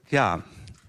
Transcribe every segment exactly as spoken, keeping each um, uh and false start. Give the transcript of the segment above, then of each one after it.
Ja,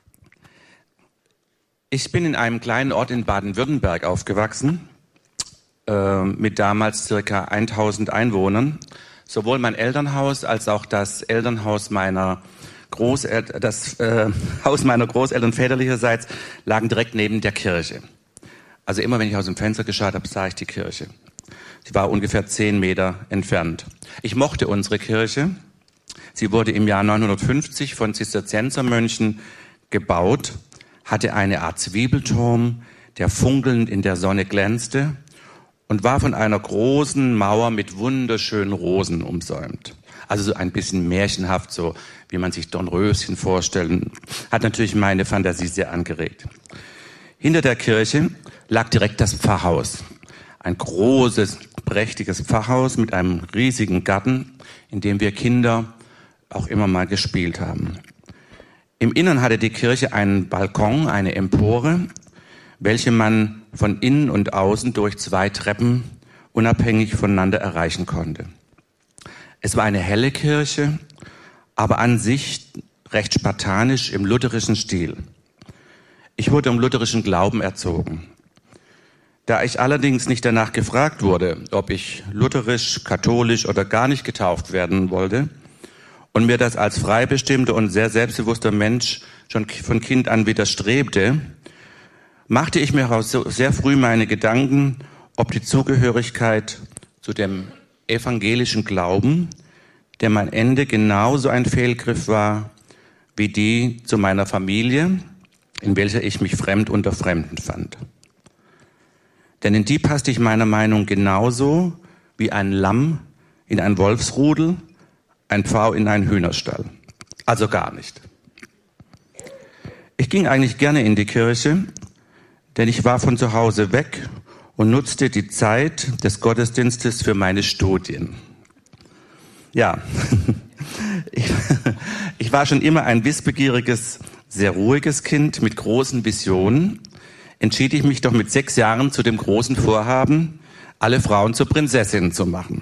ich bin in einem kleinen Ort in Baden-Württemberg aufgewachsen, äh, mit damals circa tausend Einwohnern. Sowohl mein Elternhaus als auch das Elternhaus meiner Großeltern, das äh, Haus meiner Großeltern väterlicherseits lagen direkt neben der Kirche. Also immer wenn ich aus dem Fenster geschaut habe, sah ich die Kirche. Sie war ungefähr zehn Meter entfernt. Ich mochte unsere Kirche. Sie wurde im Jahr neunhundertfünfzig von Zisterziensermönchen gebaut, hatte eine Art Zwiebelturm, der funkelnd in der Sonne glänzte und war von einer großen Mauer mit wunderschönen Rosen umsäumt. Also so ein bisschen märchenhaft, so wie man sich Dornröschen vorstellt. Hat natürlich meine Fantasie sehr angeregt. Hinter der Kirche lag direkt das Pfarrhaus. Ein großes, prächtiges Pfarrhaus mit einem riesigen Garten, in dem wir Kinder auch immer mal gespielt haben. Im Innern hatte die Kirche einen Balkon, eine Empore, welche man von innen und außen durch zwei Treppen unabhängig voneinander erreichen konnte. Es war eine helle Kirche, aber an sich recht spartanisch im lutherischen Stil. Ich wurde im lutherischen Glauben erzogen. Da ich allerdings nicht danach gefragt wurde, ob ich lutherisch, katholisch oder gar nicht getauft werden wollte, und mir das als freibestimmter und sehr selbstbewusster Mensch schon von Kind an widerstrebte, machte ich mir sehr früh meine Gedanken, ob die Zugehörigkeit zu dem evangelischen Glauben, der mein Ende genauso ein Fehlgriff war, wie die zu meiner Familie, in welcher ich mich fremd unter Fremden fand. Denn in die passte ich meiner Meinung nach genauso wie ein Lamm in ein Wolfsrudel, ein Pfau in einen Hühnerstall. Also gar nicht. Ich ging eigentlich gerne in die Kirche, denn ich war von zu Hause weg und nutzte die Zeit des Gottesdienstes für meine Studien. Ja, ich, ich war schon immer ein wissbegieriges, sehr ruhiges Kind mit großen Visionen. Entschied ich mich doch mit sechs Jahren zu dem großen Vorhaben, alle Frauen zu Prinzessinnen zu machen.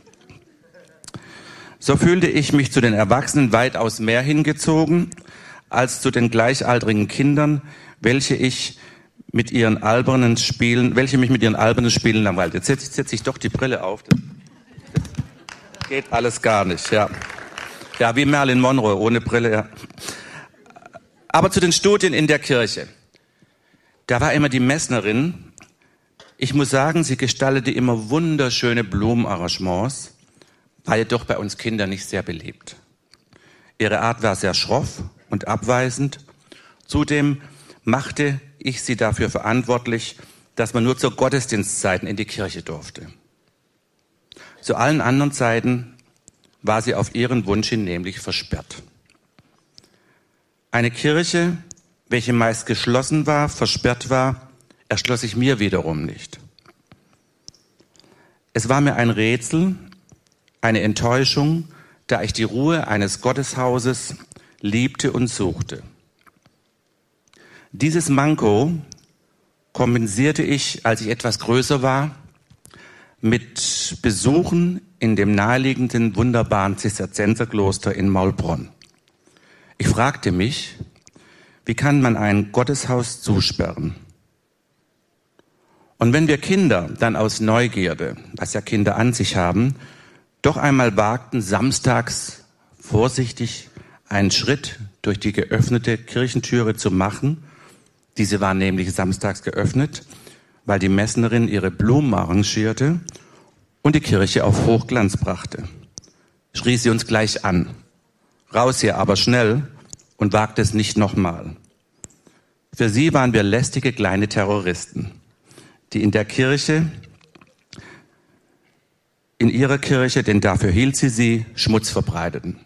So fühlte ich mich zu den Erwachsenen weitaus mehr hingezogen als zu den gleichaltrigen Kindern, welche ich mit ihren albernen Spielen, welche mich mit ihren albernen Spielen langweilte. Jetzt setze setz ich doch die Brille auf. Das geht alles gar nicht, ja. Ja, wie Marilyn Monroe, ohne Brille, ja. Aber zu den Studien in der Kirche. Da war immer die Messnerin. Ich muss sagen, sie gestaltete immer wunderschöne Blumenarrangements, war jedoch bei uns Kindern nicht sehr beliebt. Ihre Art war sehr schroff und abweisend. Zudem machte ich sie dafür verantwortlich, dass man nur zu Gottesdienstzeiten in die Kirche durfte. Zu allen anderen Zeiten war sie auf ihren Wunsch hin nämlich versperrt. Eine Kirche, welche meist geschlossen war, versperrt war, erschloss sich mir wiederum nicht. Es war mir ein Rätsel, eine Enttäuschung, da ich die Ruhe eines Gotteshauses liebte und suchte. Dieses Manko kompensierte ich, als ich etwas größer war, mit Besuchen in dem naheliegenden, wunderbaren Zisterzienserkloster in Maulbronn. Ich fragte mich, wie kann man ein Gotteshaus zusperren? Und wenn wir Kinder dann aus Neugierde, was ja Kinder an sich haben, doch einmal wagten, samstags vorsichtig einen Schritt durch die geöffnete Kirchentüre zu machen. Diese war nämlich samstags geöffnet, weil die Messnerin ihre Blumen arrangierte und die Kirche auf Hochglanz brachte. Schrie sie uns gleich an. Raus hier, aber schnell, und wagte es nicht nochmal. Für sie waren wir lästige kleine Terroristen, die in der Kirche in ihrer Kirche, denn dafür hielt sie sie, Schmutz verbreiteten.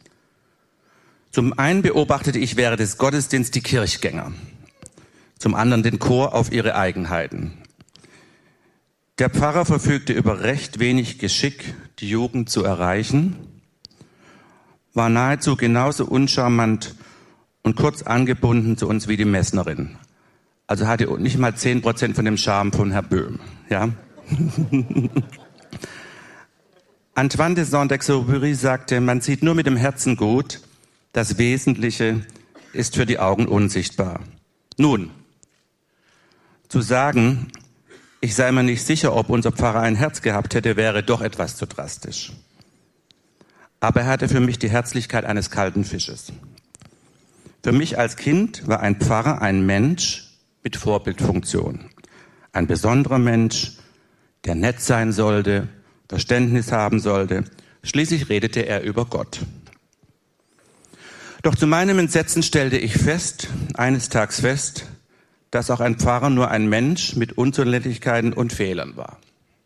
Zum einen beobachtete ich während des Gottesdienstes die Kirchgänger, zum anderen den Chor auf ihre Eigenheiten. Der Pfarrer verfügte über recht wenig Geschick, die Jugend zu erreichen, war nahezu genauso uncharmant und kurz angebunden zu uns wie die Messnerin. Also hatte nicht mal zehn Prozent von dem Charme von Herr Böhm, ja. Antoine de Saint-Exupéry sagte, man sieht nur mit dem Herzen gut, das Wesentliche ist für die Augen unsichtbar. Nun, zu sagen, ich sei mir nicht sicher, ob unser Pfarrer ein Herz gehabt hätte, wäre doch etwas zu drastisch. Aber er hatte für mich die Herzlichkeit eines kalten Fisches. Für mich als Kind war ein Pfarrer ein Mensch mit Vorbildfunktion. Ein besonderer Mensch, der nett sein sollte, Verständnis haben sollte. Schließlich redete er über Gott. Doch zu meinem Entsetzen stellte ich fest, eines Tages fest, dass auch ein Pfarrer nur ein Mensch mit Unzulänglichkeiten und Fehlern war.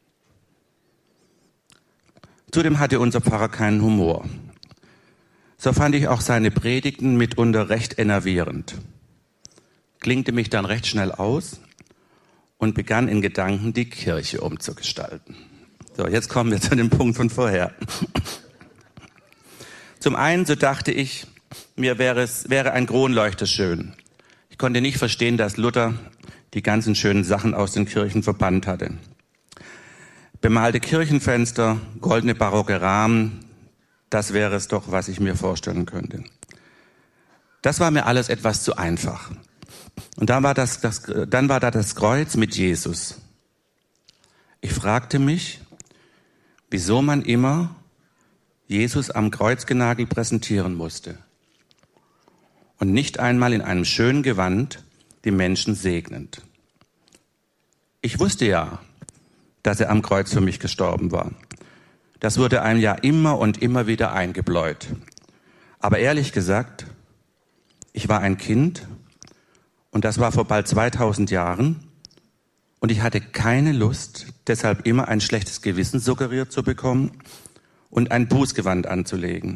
Zudem hatte unser Pfarrer keinen Humor. So fand ich auch seine Predigten mitunter recht enervierend. Klinkte mich dann recht schnell aus und begann in Gedanken die Kirche umzugestalten. So, jetzt kommen wir zu dem Punkt von vorher. Zum einen, so dachte ich, mir wäre es, wäre ein Kronleuchter schön. Ich konnte nicht verstehen, dass Luther die ganzen schönen Sachen aus den Kirchen verbannt hatte. Bemalte Kirchenfenster, goldene barocke Rahmen, das wäre es doch, was ich mir vorstellen könnte. Das war mir alles etwas zu einfach. Und dann war das, das, dann war da das Kreuz mit Jesus. Ich fragte mich, wieso man immer Jesus am Kreuzgenagel präsentieren musste und nicht einmal in einem schönen Gewand die Menschen segnend. Ich wusste ja, dass er am Kreuz für mich gestorben war. Das wurde einem ja immer und immer wieder eingebläut. Aber ehrlich gesagt, ich war ein Kind und das war vor bald zweitausend Jahren und ich hatte keine Lust, deshalb immer ein schlechtes Gewissen suggeriert zu bekommen und ein Bußgewand anzulegen.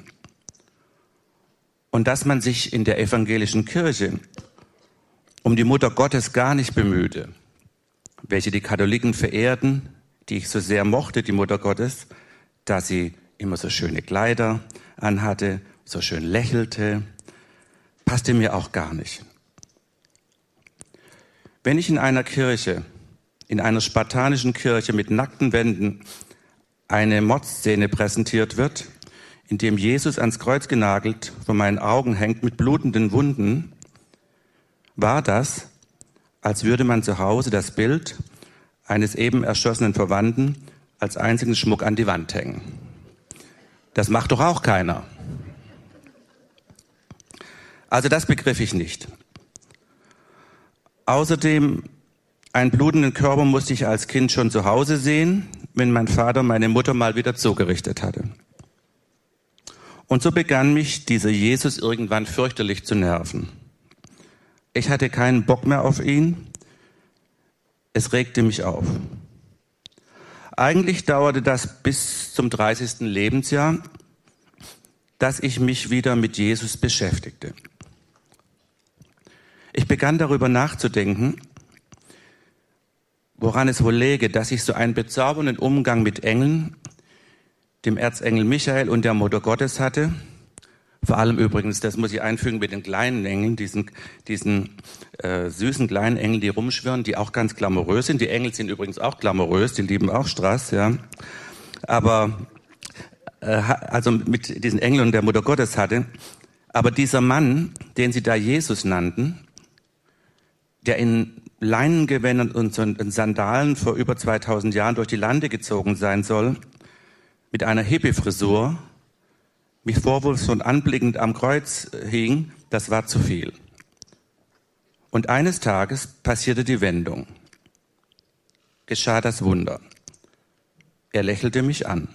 Und dass man sich in der evangelischen Kirche um die Mutter Gottes gar nicht bemühte, welche die Katholiken verehrten, die ich so sehr mochte, die Mutter Gottes, da sie immer so schöne Kleider anhatte, so schön lächelte, passte mir auch gar nicht. Wenn ich in einer Kirche, in einer spartanischen Kirche mit nackten Wänden eine Mordszene präsentiert wird, in dem Jesus ans Kreuz genagelt vor meinen Augen hängt mit blutenden Wunden, war das, als würde man zu Hause das Bild eines eben erschossenen Verwandten als einzigen Schmuck an die Wand hängen. Das macht doch auch keiner. Also das begriff ich nicht. Außerdem, einen blutenden Körper musste ich als Kind schon zu Hause sehen, wenn mein Vater meine Mutter mal wieder zugerichtet hatte. Und so begann mich dieser Jesus irgendwann fürchterlich zu nerven. Ich hatte keinen Bock mehr auf ihn. Es regte mich auf. Eigentlich dauerte das bis zum dreißigsten Lebensjahr, dass ich mich wieder mit Jesus beschäftigte. Ich begann darüber nachzudenken, woran es wohl läge, dass ich so einen bezaubernden Umgang mit Engeln, dem Erzengel Michael und der Mutter Gottes hatte. Vor allem übrigens, das muss ich einfügen, mit den kleinen Engeln, diesen, diesen äh, süßen kleinen Engeln, die rumschwirren, die auch ganz glamourös sind. Die Engel sind übrigens auch glamourös, die lieben auch Strass, ja. Aber äh, also mit diesen Engeln und der Mutter Gottes hatte. Aber dieser Mann, den sie da Jesus nannten, der in Leinengewändern und in Sandalen vor über zweitausend Jahren durch die Lande gezogen sein soll, mit einer Hippie-Frisur, mich vorwurfsvoll anblickend am Kreuz hing, das war zu viel. Und eines Tages passierte die Wendung. Geschah das Wunder. Er lächelte mich an.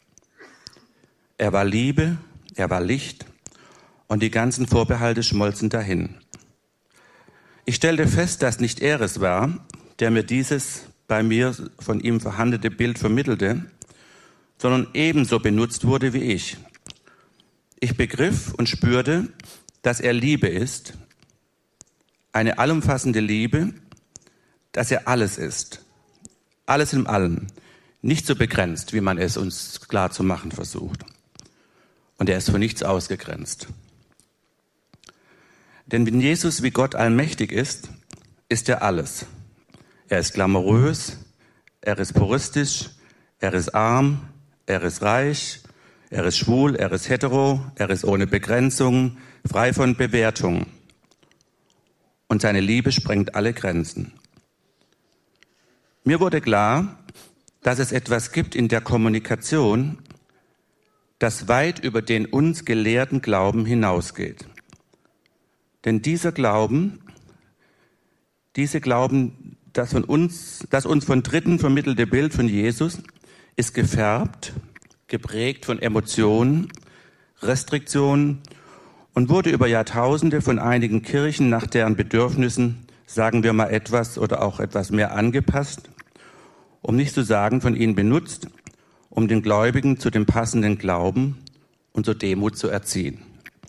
Er war Liebe, er war Licht und die ganzen Vorbehalte schmolzen dahin. Ich stellte fest, dass nicht er es war, der mir dieses bei mir von ihm vorhandene Bild vermittelte, sondern ebenso benutzt wurde wie ich. Ich begriff und spürte, dass er Liebe ist, eine allumfassende Liebe, dass er alles ist, alles in allem, nicht so begrenzt, wie man es uns klar zu machen versucht. Und er ist für nichts ausgegrenzt. Denn wenn Jesus wie Gott allmächtig ist, ist er alles. Er ist glamourös, er ist puristisch, er ist arm, er ist reich, er ist schwul, er ist hetero, er ist ohne Begrenzung, frei von Bewertung. und seine Liebe sprengt alle Grenzen. Mir wurde klar, dass es etwas gibt in der Kommunikation, das weit über den uns gelehrten Glauben hinausgeht. Denn dieser Glauben, diese Glauben, das von uns, das uns von Dritten vermittelte Bild von Jesus, ist gefärbt, geprägt von Emotionen, Restriktionen und wurde über Jahrtausende von einigen Kirchen nach deren Bedürfnissen, sagen wir mal etwas oder auch etwas mehr angepasst, um nicht zu sagen von ihnen benutzt, um den Gläubigen zu dem passenden Glauben und zur Demut zu erziehen.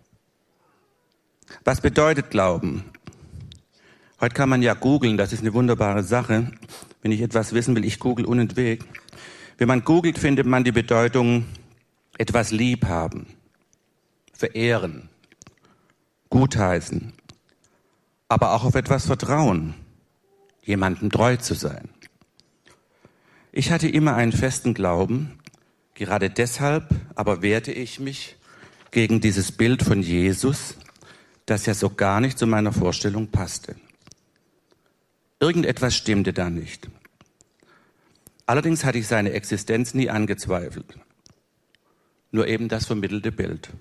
Was bedeutet Glauben? Heute kann man ja googeln, das ist eine wunderbare Sache. Wenn ich etwas wissen will, ich google unentwegt. Wenn man googelt, findet man die Bedeutung etwas lieb haben, verehren, gutheißen, aber auch auf etwas vertrauen, jemandem treu zu sein. Ich hatte immer einen festen Glauben, gerade deshalb aber wehrte ich mich gegen dieses Bild von Jesus, das ja so gar nicht zu meiner Vorstellung passte. Irgendetwas stimmte da nicht. Allerdings hatte ich seine Existenz nie angezweifelt. Nur eben das vermittelte Bild.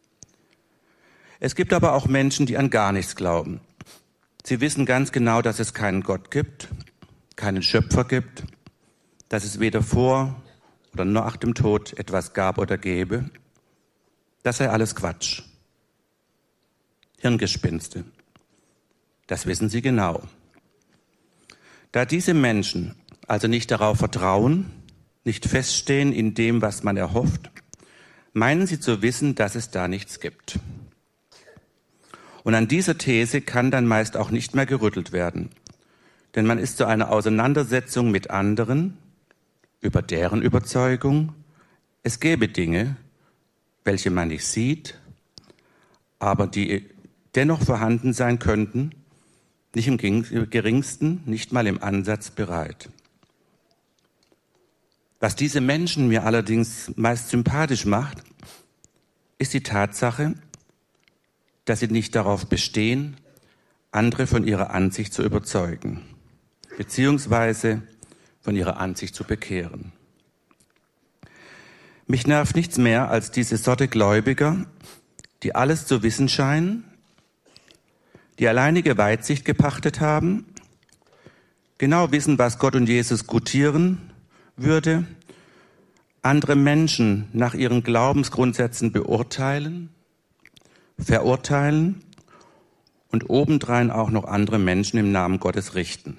Es gibt aber auch Menschen, die an gar nichts glauben. Sie wissen ganz genau, dass es keinen Gott gibt, keinen Schöpfer gibt, dass es weder vor oder nach dem Tod etwas gab oder gäbe. Das sei alles Quatsch. Hirngespinste. Das wissen sie genau. Da diese Menschen also nicht darauf vertrauen, nicht feststehen in dem, was man erhofft, meinen sie zu wissen, dass es da nichts gibt. Und an dieser These kann dann meist auch nicht mehr gerüttelt werden. Denn man ist zu einer Auseinandersetzung mit anderen über deren Überzeugung, es gäbe Dinge, welche man nicht sieht, aber die dennoch vorhanden sein könnten, nicht im geringsten, nicht mal im Ansatz bereit. Was diese Menschen mir allerdings meist sympathisch macht, ist die Tatsache, dass sie nicht darauf bestehen, andere von ihrer Ansicht zu überzeugen, beziehungsweise von ihrer Ansicht zu bekehren. Mich nervt nichts mehr als diese Sorte Gläubiger, die alles zu wissen scheinen, die alleinige Weitsicht gepachtet haben, genau wissen, was Gott und Jesus gutieren würde, andere Menschen nach ihren Glaubensgrundsätzen beurteilen, verurteilen und obendrein auch noch andere Menschen im Namen Gottes richten.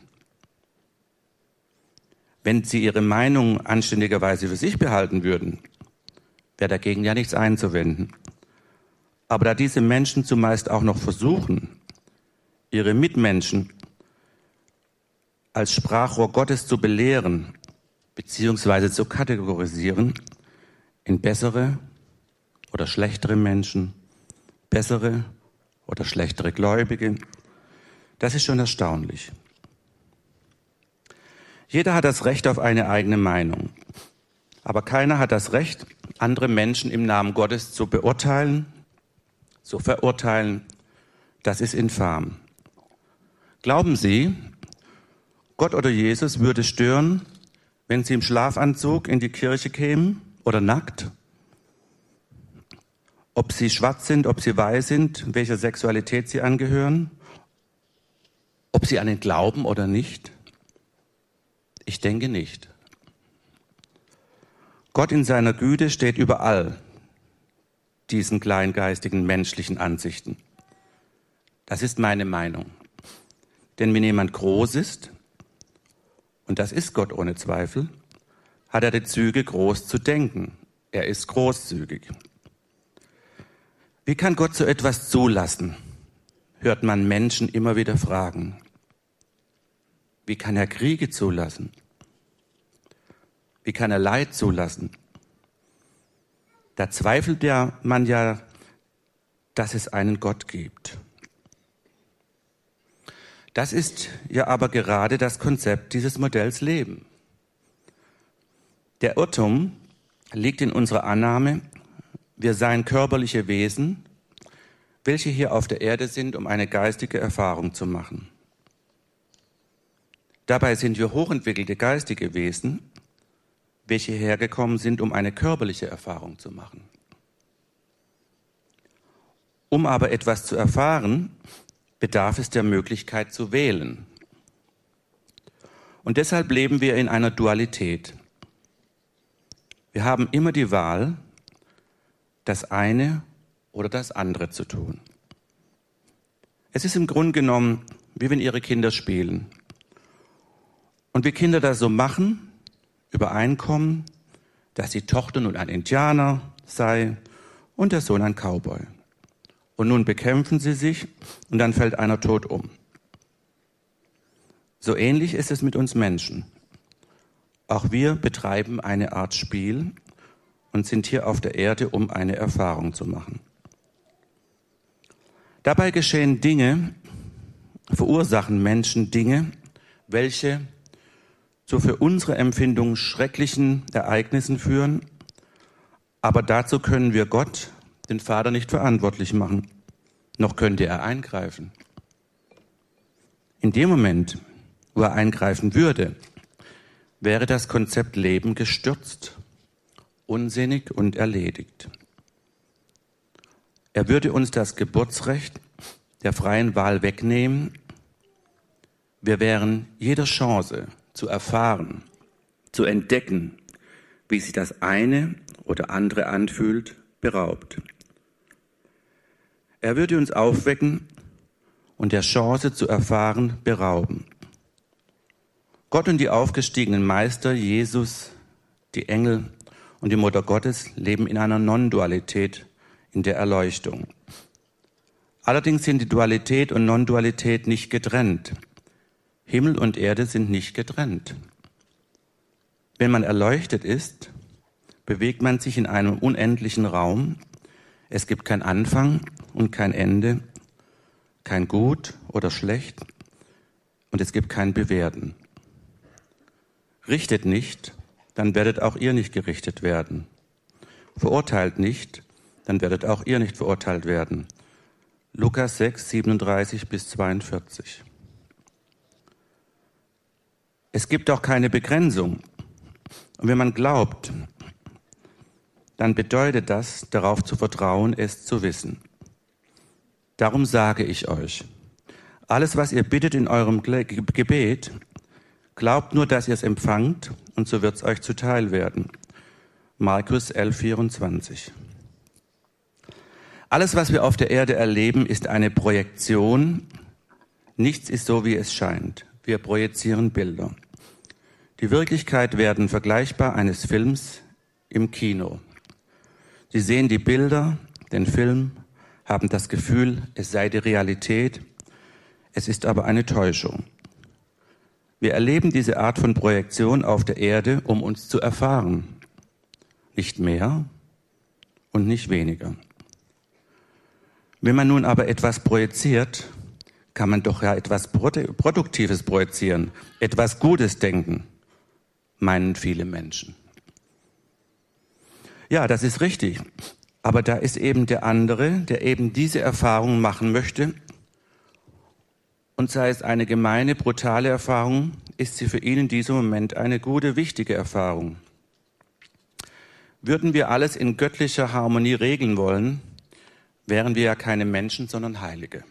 Wenn sie ihre Meinung anständigerweise für sich behalten würden, wäre dagegen ja nichts einzuwenden. Aber da diese Menschen zumeist auch noch versuchen, ihre Mitmenschen als Sprachrohr Gottes zu belehren, beziehungsweise zu kategorisieren in bessere oder schlechtere Menschen, bessere oder schlechtere Gläubige, das ist schon erstaunlich. Jeder hat das Recht auf eine eigene Meinung, aber keiner hat das Recht, andere Menschen im Namen Gottes zu beurteilen, zu verurteilen. Das ist infam. Glauben Sie, Gott oder Jesus würde stören, wenn Sie im Schlafanzug in die Kirche kämen oder nackt? Ob Sie schwarz sind, ob Sie weiß sind, welcher Sexualität Sie angehören? Ob Sie an ihn glauben oder nicht? Ich denke nicht. Gott in seiner Güte steht über all diesen kleingeistigen menschlichen Ansichten. Das ist meine Meinung. Denn wenn jemand groß ist, und das ist Gott ohne Zweifel, hat er die Züge, groß zu denken. Er ist großzügig. Wie kann Gott so etwas zulassen? Hört man Menschen immer wieder fragen. Wie kann er Kriege zulassen? Wie kann er Leid zulassen? Da zweifelt ja man ja, dass es einen Gott gibt. Das ist ja aber gerade das Konzept dieses Modells Leben. Der Irrtum liegt in unserer Annahme, wir seien körperliche Wesen, welche hier auf der Erde sind, um eine geistige Erfahrung zu machen. Dabei sind wir hochentwickelte geistige Wesen, welche hergekommen sind, um eine körperliche Erfahrung zu machen. Um aber etwas zu erfahren, bedarf es der Möglichkeit zu wählen. Und deshalb leben wir in einer Dualität. Wir haben immer die Wahl, das eine oder das andere zu tun. Es ist im Grunde genommen, wie wenn Ihre Kinder spielen. Und wie Kinder das so machen, übereinkommen, dass die Tochter nun ein Indianer sei und der Sohn ein Cowboy. Und nun bekämpfen sie sich und dann fällt einer tot um. So ähnlich ist es mit uns Menschen. Auch wir betreiben eine Art Spiel und sind hier auf der Erde, um eine Erfahrung zu machen. Dabei geschehen Dinge, verursachen Menschen Dinge, welche zu für unsere Empfindung schrecklichen Ereignissen führen, aber dazu können wir Gott, den Vater, nicht verantwortlich machen, noch könnte er eingreifen. In dem Moment, wo er eingreifen würde, wäre das Konzept Leben gestürzt, unsinnig und erledigt. Er würde uns das Geburtsrecht der freien Wahl wegnehmen. Wir wären jeder Chance zu erfahren, zu entdecken, wie sich das eine oder andere anfühlt, beraubt. Er würde uns aufwecken und der Chance zu erfahren berauben. Gott und die aufgestiegenen Meister, Jesus, die Engel und die Mutter Gottes leben in einer Non-Dualität, in der Erleuchtung. Allerdings sind die Dualität und Non-Dualität nicht getrennt. Himmel und Erde sind nicht getrennt. Wenn man erleuchtet ist, bewegt man sich in einem unendlichen Raum. Es gibt kein Anfang und kein Ende, kein Gut oder Schlecht und es gibt kein Bewerten. Richtet nicht, dann werdet auch ihr nicht gerichtet werden. Verurteilt nicht, dann werdet auch ihr nicht verurteilt werden. Lukas sechs, siebenunddreißig bis zweiundvierzig. Es gibt auch keine Begrenzung. Und wenn man glaubt, dann bedeutet das, darauf zu vertrauen, es zu wissen. Darum sage ich euch, alles, was ihr bittet in eurem Gebet, glaubt nur, dass ihr es empfangt, und so wird es euch zuteil werden. Markus elf, vierundzwanzig. Alles, was wir auf der Erde erleben, ist eine Projektion. Nichts ist so, wie es scheint. Wir projizieren Bilder. Die Wirklichkeit werden vergleichbar eines Films im Kino. Sie sehen die Bilder, den Film, haben das Gefühl, es sei die Realität. Es ist aber eine Täuschung. Wir erleben diese Art von Projektion auf der Erde, um uns zu erfahren. Nicht mehr und nicht weniger. Wenn man nun aber etwas projiziert, kann man doch ja etwas Produktives projizieren, etwas Gutes denken, meinen viele Menschen. Ja, das ist richtig. Aber da ist eben der andere, der eben diese Erfahrung machen möchte. Und sei es eine gemeine, brutale Erfahrung, ist sie für ihn in diesem Moment eine gute, wichtige Erfahrung. Würden wir alles in göttlicher Harmonie regeln wollen, wären wir ja keine Menschen, sondern Heilige.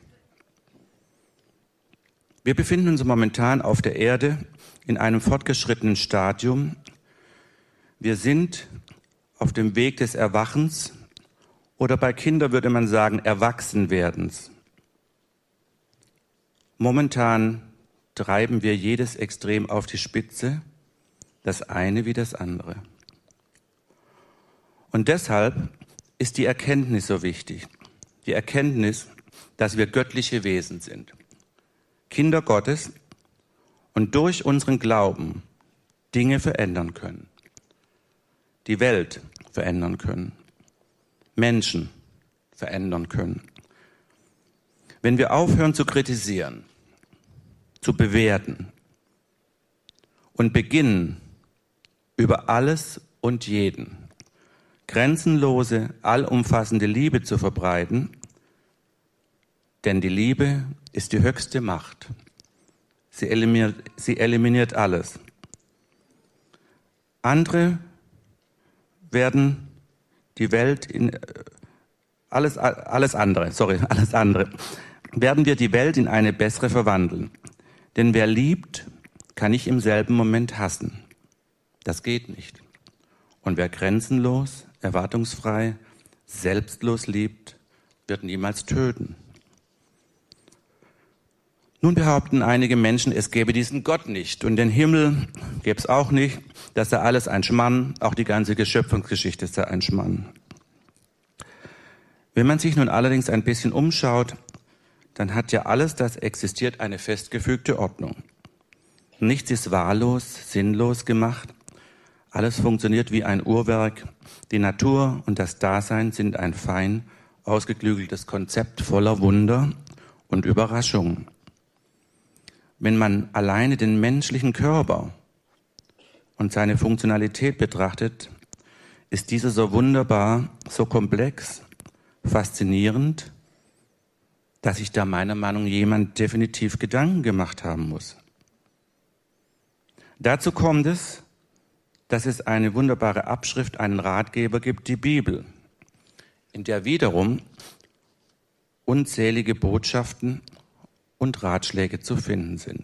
Wir befinden uns momentan auf der Erde in einem fortgeschrittenen Stadium. Wir sind auf dem Weg des Erwachens oder bei Kindern würde man sagen Erwachsenwerdens. Momentan treiben wir jedes Extrem auf die Spitze, das eine wie das andere. Und deshalb ist die Erkenntnis so wichtig. Die Erkenntnis, dass wir göttliche Wesen sind. Kinder Gottes und durch unseren Glauben Dinge verändern können. Die Welt verändern können. Menschen verändern können. Wenn wir aufhören zu kritisieren, zu bewerten und beginnen, über alles und jeden grenzenlose, allumfassende Liebe zu verbreiten, Denn die Liebe ist die höchste Macht. Sie eliminiert, sie eliminiert alles. Andere werden die Welt in alles, alles andere, sorry, alles andere, werden wir die Welt in eine bessere verwandeln. Denn wer liebt, kann nicht im selben Moment hassen. Das geht nicht. Und wer grenzenlos, erwartungsfrei, selbstlos liebt, wird niemals töten. Nun behaupten einige Menschen, es gäbe diesen Gott nicht und den Himmel gäbe es auch nicht, das sei alles ein Schmarrn, auch die ganze Geschöpfungsgeschichte sei ein Schmarrn. Wenn man sich nun allerdings ein bisschen umschaut, dann hat ja alles, das existiert, eine festgefügte Ordnung. Nichts ist wahllos, sinnlos gemacht. Alles funktioniert wie ein Uhrwerk. Die Natur und das Dasein sind ein fein ausgeklügeltes Konzept voller Wunder und Überraschungen. Wenn man alleine den menschlichen Körper und seine Funktionalität betrachtet, ist dieser so wunderbar, so komplex, faszinierend, dass sich da meiner Meinung nach jemand definitiv Gedanken gemacht haben muss. Dazu kommt es, dass es eine wunderbare Abschrift, einen Ratgeber gibt, die Bibel, in der wiederum unzählige Botschaften und Ratschläge zu finden sind.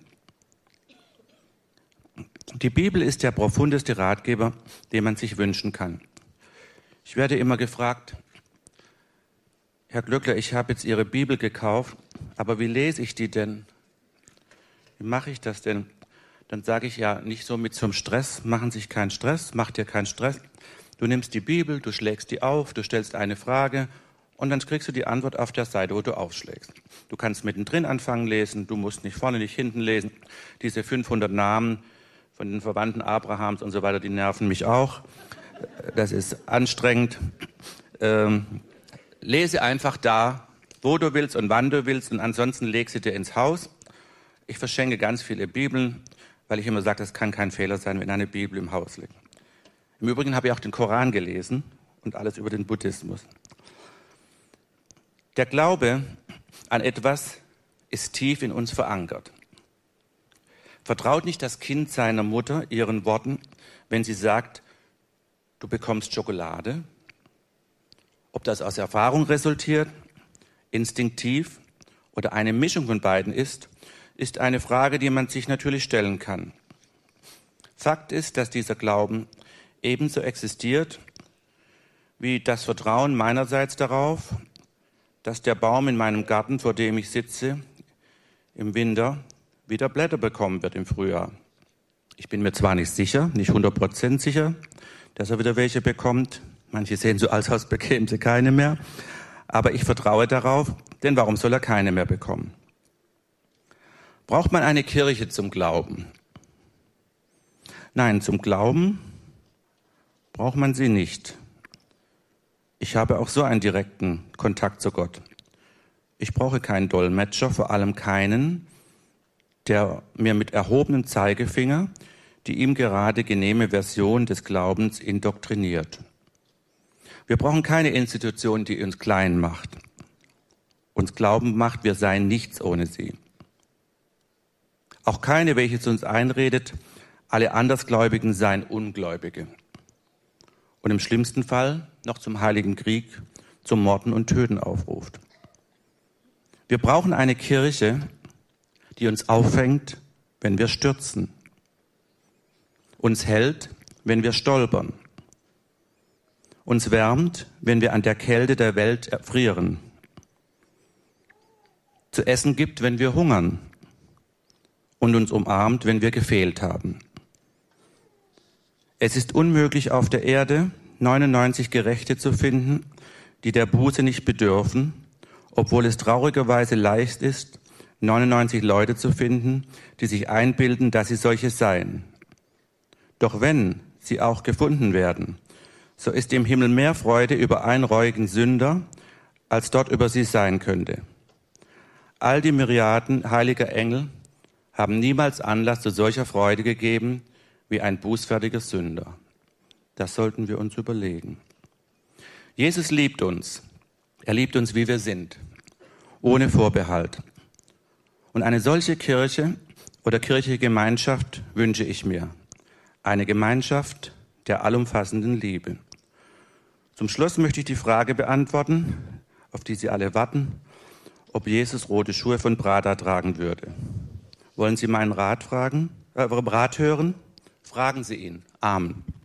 Die Bibel ist der profundeste Ratgeber, den man sich wünschen kann. Ich werde immer gefragt, Herr Glöckler, ich habe jetzt Ihre Bibel gekauft, aber wie lese ich die denn? Wie mache ich das denn? Dann sage ich ja nicht so mit zum Stress, machen Sie sich keinen Stress, mach dir keinen Stress. Du nimmst die Bibel, du schlägst die auf, du stellst eine Frage und dann kriegst du die Antwort auf der Seite, wo du aufschlägst. Du kannst mittendrin anfangen lesen, du musst nicht vorne, nicht hinten lesen. Diese fünfhundert Namen von den Verwandten Abrahams und so weiter, die nerven mich auch. Das ist anstrengend. Ähm, lese einfach da, wo du willst und wann du willst und ansonsten leg sie dir ins Haus. Ich verschenke ganz viele Bibeln, weil ich immer sage, das kann kein Fehler sein, wenn eine Bibel im Haus liegt. Im Übrigen habe ich auch den Koran gelesen und alles über den Buddhismus. Der Glaube an etwas ist tief in uns verankert. Vertraut nicht das Kind seiner Mutter ihren Worten, wenn sie sagt, du bekommst Schokolade? Ob das aus Erfahrung resultiert, instinktiv oder eine Mischung von beiden ist, ist eine Frage, die man sich natürlich stellen kann. Fakt ist, dass dieser Glauben ebenso existiert wie das Vertrauen meinerseits darauf, dass der Baum in meinem Garten, vor dem ich sitze, im Winter wieder Blätter bekommen wird im Frühjahr. Ich bin mir zwar nicht sicher, nicht hundert Prozent sicher, dass er wieder welche bekommt. Manche sehen so aus, als bekämen sie keine mehr. Aber ich vertraue darauf, denn warum soll er keine mehr bekommen? Braucht man eine Kirche zum Glauben? Nein, zum Glauben braucht man sie nicht. Ich habe auch so einen direkten Kontakt zu Gott. Ich brauche keinen Dolmetscher, vor allem keinen, der mir mit erhobenem Zeigefinger die ihm gerade genehme Version des Glaubens indoktriniert. Wir brauchen keine Institution, die uns klein macht, uns glauben macht, wir seien nichts ohne sie. Auch keine, welche uns einredet, alle Andersgläubigen seien Ungläubige. Und im schlimmsten Fall noch zum Heiligen Krieg, zum Morden und Töten aufruft. Wir brauchen eine Kirche, die uns auffängt, wenn wir stürzen, uns hält, wenn wir stolpern, uns wärmt, wenn wir an der Kälte der Welt erfrieren, zu essen gibt, wenn wir hungern und uns umarmt, wenn wir gefehlt haben. Es ist unmöglich, auf der Erde neunundneunzig Gerechte zu finden, die der Buße nicht bedürfen, obwohl es traurigerweise leicht ist, neunundneunzig Leute zu finden, die sich einbilden, dass sie solche seien. Doch wenn sie auch gefunden werden, so ist im Himmel mehr Freude über einen reuigen Sünder, als dort über sie sein könnte. All die Myriaden heiliger Engel haben niemals Anlass zu solcher Freude gegeben wie ein bußfertiger Sünder. Das sollten wir uns überlegen. Jesus liebt uns. Er liebt uns, wie wir sind. ohne Vorbehalt. Und eine solche Kirche oder kirchliche Gemeinschaft wünsche ich mir. Eine Gemeinschaft der allumfassenden Liebe. Zum Schluss möchte ich die Frage beantworten, auf die Sie alle warten, ob Jesus rote Schuhe von Prada tragen würde. Wollen Sie meinen Rat fragen, äh, Rat hören? Fragen Sie ihn. Amen.